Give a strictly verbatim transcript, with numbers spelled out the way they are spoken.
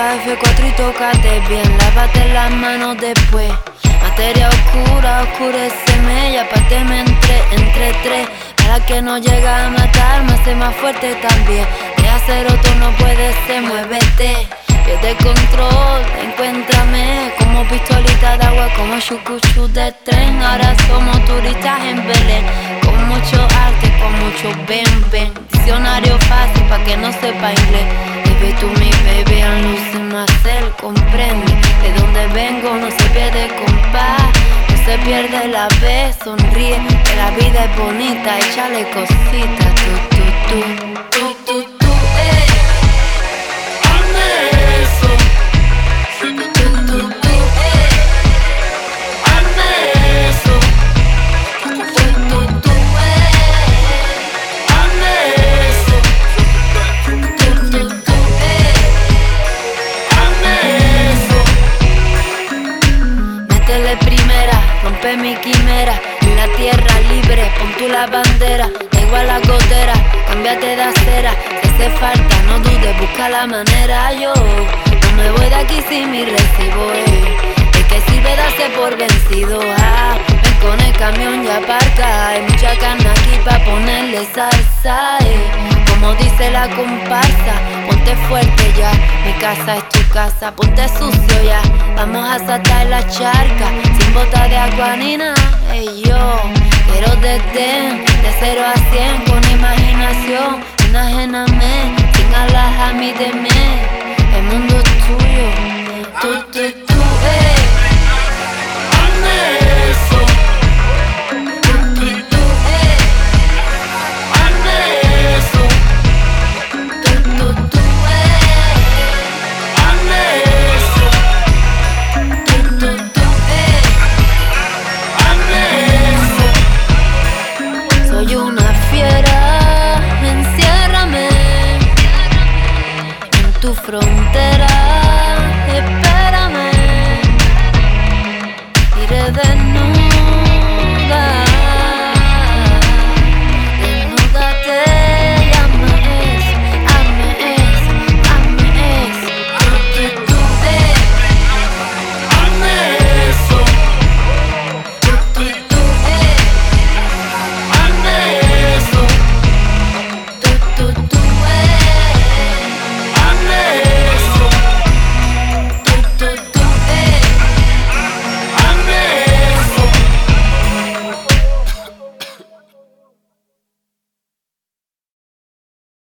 Busca F cuatro y tócate bien, lávate las manos después. Materia oscura, oscureceme y apárteme entre, entre tres. Para que no llega a matarme, hace más fuerte también. De acero tú no puedes ser, muévete. Pierde control, encuéntrame como pistolita de agua, como chucuchu de tren. Ahora somos turistas en Belén, con mucho arte, con mucho ven, ven. Diccionario fácil pa' que no sepa inglés. Baby, tú mi baby, I'm losing myself, comprende. De donde vengo no se pierde compás, no se pierde la vez, sonríe. Que la vida es bonita, échale cositas, tú, tú, tú, tú, tú, tú, eh. Primera, rompe mi quimera. En la tierra libre, pon tú la bandera. Da igual la gotera, cámbiate de acera. Si hace falta, no dudes, busca la manera. Yo no me voy de aquí sin mi recibo, eh. ¿De qué sirve darse por vencido? Ah, ven con el camión y aparca. Hay mucha carne aquí pa' ponerle salsa, eh. Como dice la comparsa, ponte fuerte ya, mi casa es tu casa, ponte sucio ya. Vamos a saltar la charca, sin bota de agua ni nada. Hey yo, quiero desdén, de cero a cien, con imaginación. Enajename, sin alas a mí de mí. El mundo es tuyo, tú, tú,